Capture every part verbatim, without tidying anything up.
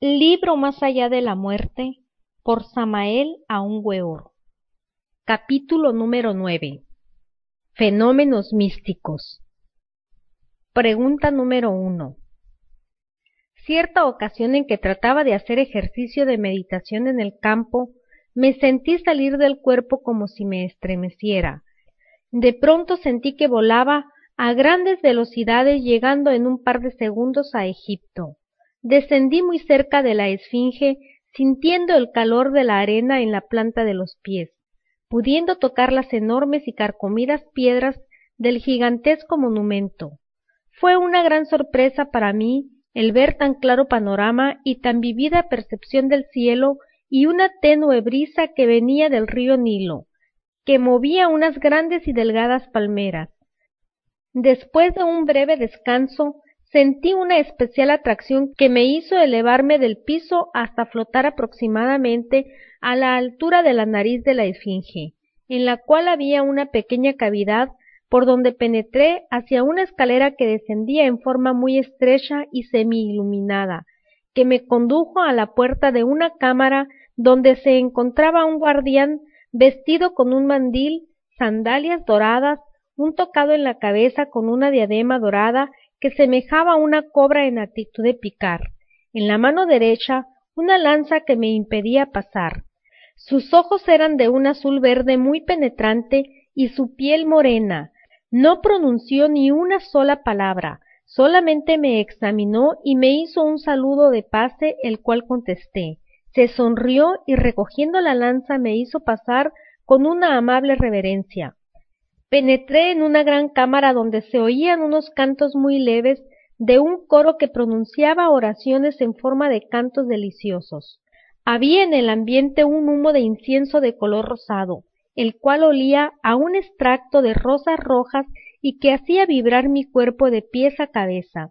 Libro Más allá de la muerte, por Samael Aun Weor. Capítulo número nueve. Fenómenos místicos. Pregunta número uno. Cierta ocasión en que trataba de hacer ejercicio de meditación en el campo, me sentí salir del cuerpo como si me estremeciera. De pronto sentí que volaba a grandes velocidades, llegando en un par de segundos a Egipto. Descendí muy cerca de la esfinge, sintiendo el calor de la arena en la planta de los pies, pudiendo tocar las enormes y carcomidas piedras del gigantesco monumento. Fue una gran sorpresa para mí el ver tan claro panorama y tan vivida percepción del cielo y una tenue brisa que venía del río Nilo, que movía unas grandes y delgadas palmeras. Después de un breve descanso, sentí una especial atracción que me hizo elevarme del piso hasta flotar aproximadamente a la altura de la nariz de la esfinge, en la cual había una pequeña cavidad por donde penetré hacia una escalera que descendía en forma muy estrecha y semi-iluminada, que me condujo a la puerta de una cámara donde se encontraba un guardián vestido con un mandil, sandalias doradas, un tocado en la cabeza con una diadema dorada que semejaba una cobra en actitud de picar, en la mano derecha una lanza que me impedía pasar. Sus ojos eran de un azul verde muy penetrante y su piel morena. No pronunció ni una sola palabra, solamente me examinó y me hizo un saludo de pase, el cual contesté. Se sonrió y recogiendo la lanza me hizo pasar con una amable reverencia. Penetré en una gran cámara donde se oían unos cantos muy leves de un coro que pronunciaba oraciones en forma de cantos deliciosos. Había en el ambiente un humo de incienso de color rosado, el cual olía a un extracto de rosas rojas y que hacía vibrar mi cuerpo de pies a cabeza.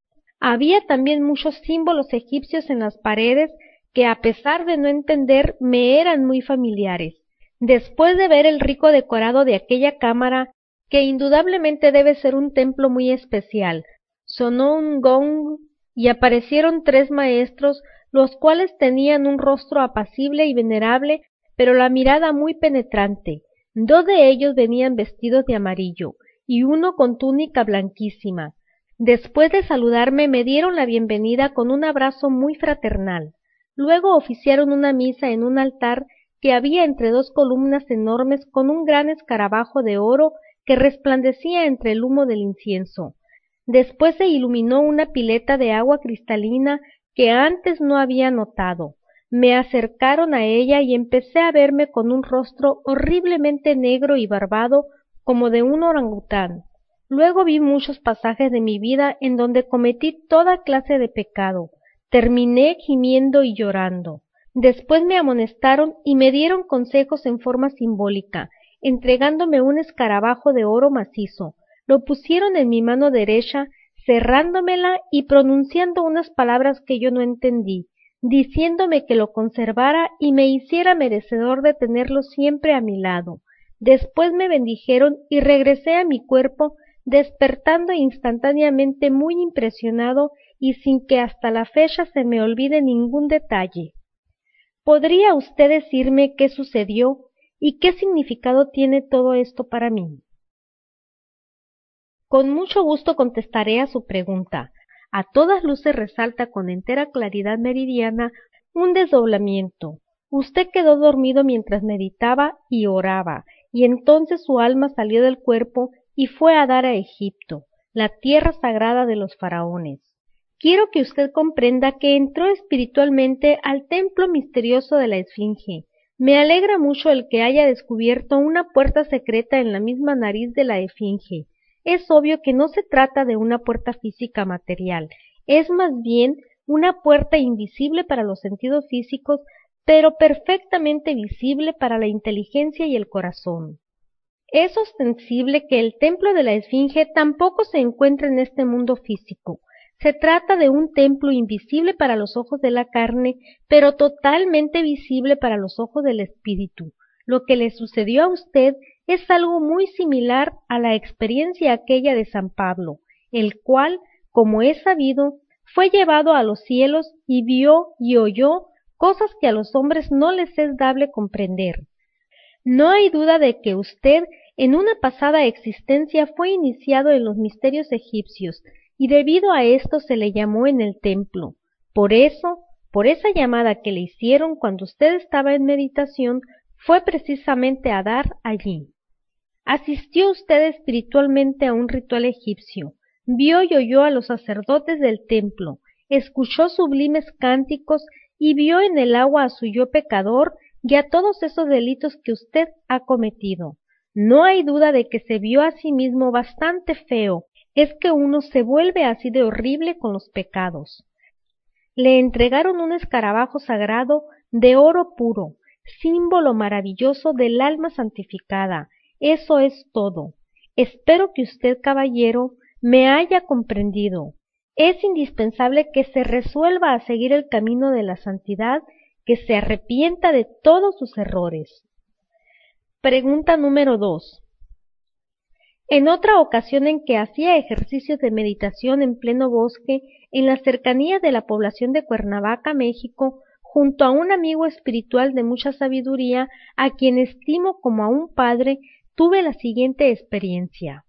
Había también muchos símbolos egipcios en las paredes que, a pesar de no entender, me eran muy familiares. Después de ver el rico decorado de aquella cámara, que indudablemente debe ser un templo muy especial, sonó un gong y aparecieron tres maestros, los cuales tenían un rostro apacible y venerable, pero la mirada muy penetrante. Dos de ellos venían vestidos de amarillo, y uno con túnica blanquísima. Después de saludarme me dieron la bienvenida con un abrazo muy fraternal. Luego oficiaron una misa en un altar que había entre dos columnas enormes con un gran escarabajo de oro que resplandecía entre el humo del incienso. Después se iluminó una pileta de agua cristalina que antes no había notado. Me acercaron a ella y empecé a verme con un rostro horriblemente negro y barbado como de un orangután. Luego vi muchos pasajes de mi vida en donde cometí toda clase de pecado. Terminé gimiendo y llorando. Después me amonestaron y me dieron consejos en forma simbólica, entregándome un escarabajo de oro macizo. Lo pusieron en mi mano derecha, cerrándomela y pronunciando unas palabras que yo no entendí, diciéndome que lo conservara y me hiciera merecedor de tenerlo siempre a mi lado. Después me bendijeron y regresé a mi cuerpo, despertando instantáneamente muy impresionado y sin que hasta la fecha se me olvide ningún detalle. ¿Podría usted decirme qué sucedió y qué significado tiene todo esto para mí? Con mucho gusto contestaré a su pregunta. A todas luces resalta con entera claridad meridiana un desdoblamiento. Usted quedó dormido mientras meditaba y oraba, y entonces su alma salió del cuerpo y fue a dar a Egipto, la tierra sagrada de los faraones. Quiero que usted comprenda que entró espiritualmente al templo misterioso de la esfinge. Me alegra mucho el que haya descubierto una puerta secreta en la misma nariz de la esfinge. Es obvio que no se trata de una puerta física material, es más bien una puerta invisible para los sentidos físicos, pero perfectamente visible para la inteligencia y el corazón. Es ostensible que el templo de la esfinge tampoco se encuentra en este mundo físico. Se trata de un templo invisible para los ojos de la carne, pero totalmente visible para los ojos del espíritu. Lo que le sucedió a usted es algo muy similar a la experiencia aquella de San Pablo, el cual, como es sabido, fue llevado a los cielos y vio y oyó cosas que a los hombres no les es dable comprender. No hay duda de que usted en una pasada existencia fue iniciado en los misterios egipcios y debido a esto se le llamó en el templo. Por eso, por esa llamada que le hicieron cuando usted estaba en meditación, fue precisamente a dar allí. Asistió usted espiritualmente a un ritual egipcio, vio y oyó a los sacerdotes del templo, escuchó sublimes cánticos y vio en el agua a su yo pecador y a todos esos delitos que usted ha cometido. No hay duda de que se vio a sí mismo bastante feo, es que uno se vuelve así de horrible con los pecados. Le entregaron un escarabajo sagrado de oro puro, símbolo maravilloso del alma santificada. Eso es todo. Espero que usted, caballero, me haya comprendido. Es indispensable que se resuelva a seguir el camino de la santidad, que se arrepienta de todos sus errores. Pregunta número dos. En otra ocasión en que hacía ejercicios de meditación en pleno bosque, en las cercanías de la población de Cuernavaca, México, junto a un amigo espiritual de mucha sabiduría, a quien estimo como a un padre, tuve la siguiente experiencia.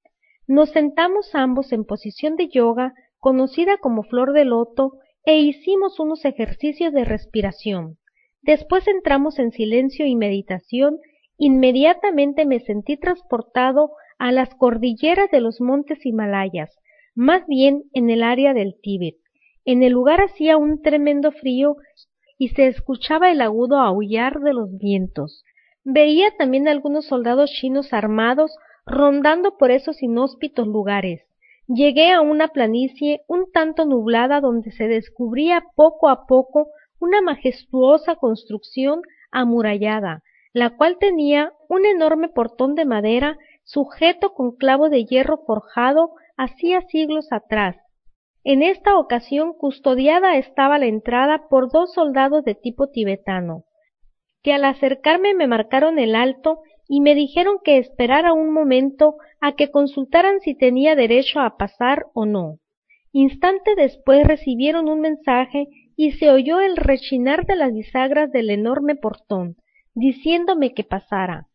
Nos sentamos ambos en posición de yoga, conocida como flor de loto, e hicimos unos ejercicios de respiración. Después entramos en silencio y meditación. Inmediatamente me sentí transportado a las cordilleras de los montes Himalayas, más bien en el área del Tíbet. En el lugar hacía un tremendo frío y se escuchaba el agudo aullar de los vientos. Veía también algunos soldados chinos armados rondando por esos inhóspitos lugares. Llegué a una planicie un tanto nublada donde se descubría poco a poco una majestuosa construcción amurallada, la cual tenía un enorme portón de madera sujeto con clavo de hierro forjado hacía siglos atrás. En esta ocasión custodiada estaba la entrada por dos soldados de tipo tibetano, que al acercarme me marcaron el alto y me dijeron que esperara un momento a que consultaran si tenía derecho a pasar o no. Instante después recibieron un mensaje y se oyó el rechinar de las bisagras del enorme portón, diciéndome que pasara.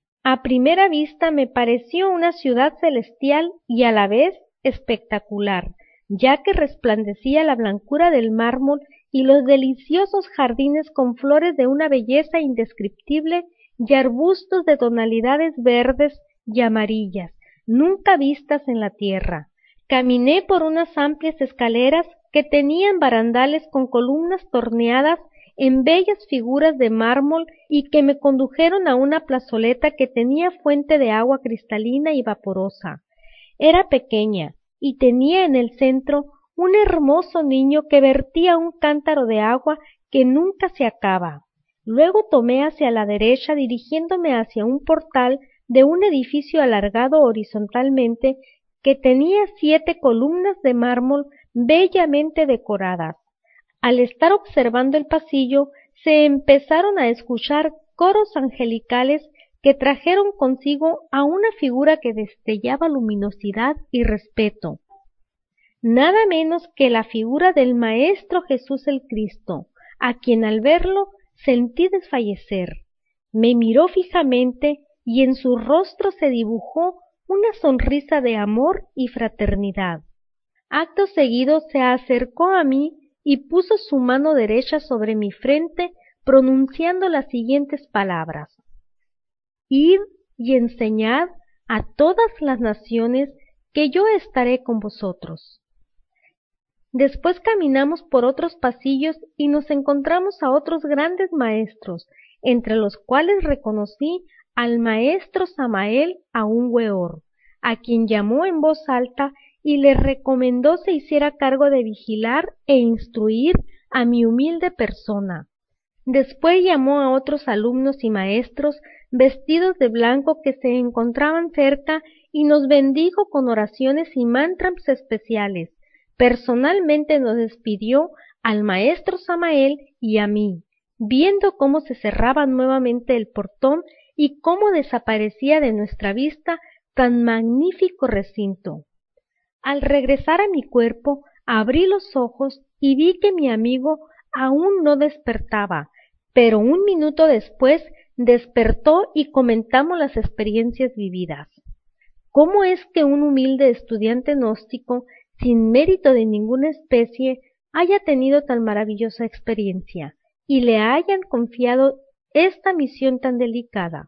A primera vista me pareció una ciudad celestial y a la vez espectacular, ya que resplandecía la blancura del mármol y los deliciosos jardines con flores de una belleza indescriptible y arbustos de tonalidades verdes y amarillas, nunca vistas en la tierra. Caminé por unas amplias escaleras que tenían barandales con columnas torneadas en bellas figuras de mármol y que me condujeron a una plazoleta que tenía fuente de agua cristalina y vaporosa. Era pequeña y tenía en el centro un hermoso niño que vertía un cántaro de agua que nunca se acaba. Luego tomé hacia la derecha dirigiéndome hacia un portal de un edificio alargado horizontalmente que tenía siete columnas de mármol bellamente decoradas. Al estar observando el pasillo, se empezaron a escuchar coros angelicales que trajeron consigo a una figura que destellaba luminosidad y respeto. Nada menos que la figura del Maestro Jesús el Cristo, a quien al verlo sentí desfallecer. Me miró fijamente y en su rostro se dibujó una sonrisa de amor y fraternidad. Acto seguido se acercó a mí y puso su mano derecha sobre mi frente, pronunciando las siguientes palabras: Id y enseñad a todas las naciones que yo estaré con vosotros. Después caminamos por otros pasillos y nos encontramos a otros grandes maestros, entre los cuales reconocí al maestro Samael Aún Weor, a quien llamó en voz alta y le recomendó se hiciera cargo de vigilar e instruir a mi humilde persona. Después llamó a otros alumnos y maestros vestidos de blanco que se encontraban cerca y nos bendijo con oraciones y mantras especiales. Personalmente nos despidió al maestro Samael y a mí, viendo cómo se cerraba nuevamente el portón y cómo desaparecía de nuestra vista tan magnífico recinto. Al regresar a mi cuerpo, abrí los ojos y vi que mi amigo aún no despertaba, pero un minuto después despertó y comentamos las experiencias vividas. ¿Cómo es que un humilde estudiante gnóstico, sin mérito de ninguna especie, haya tenido tan maravillosa experiencia y le hayan confiado esta misión tan delicada?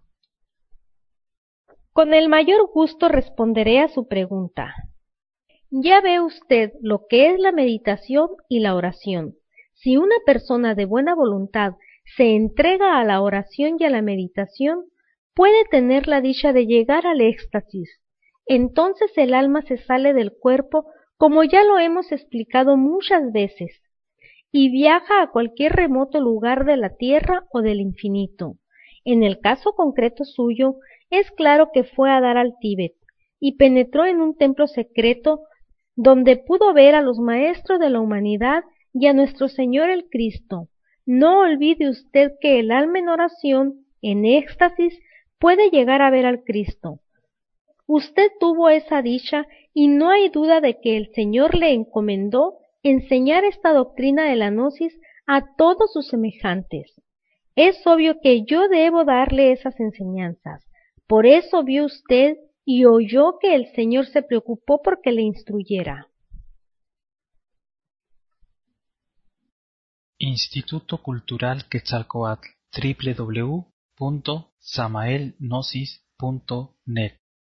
Con el mayor gusto responderé a su pregunta. Ya ve usted lo que es la meditación y la oración. Si una persona de buena voluntad se entrega a la oración y a la meditación, puede tener la dicha de llegar al éxtasis. Entonces el alma se sale del cuerpo, como ya lo hemos explicado muchas veces, y viaja a cualquier remoto lugar de la tierra o del infinito. En el caso concreto suyo, es claro que fue a dar al Tíbet, y penetró en un templo secreto donde pudo ver a los maestros de la humanidad y a nuestro Señor el Cristo. No olvide usted que el alma en oración, en éxtasis, puede llegar a ver al Cristo. Usted tuvo esa dicha y no hay duda de que el Señor le encomendó enseñar esta doctrina de la gnosis a todos sus semejantes. Es obvio que yo debo darle esas enseñanzas. Por eso vio usted y oyó que el Señor se preocupó porque le instruyera. Instituto Cultural Quetzalcóatl, doble u doble u doble u punto samael gnosis punto net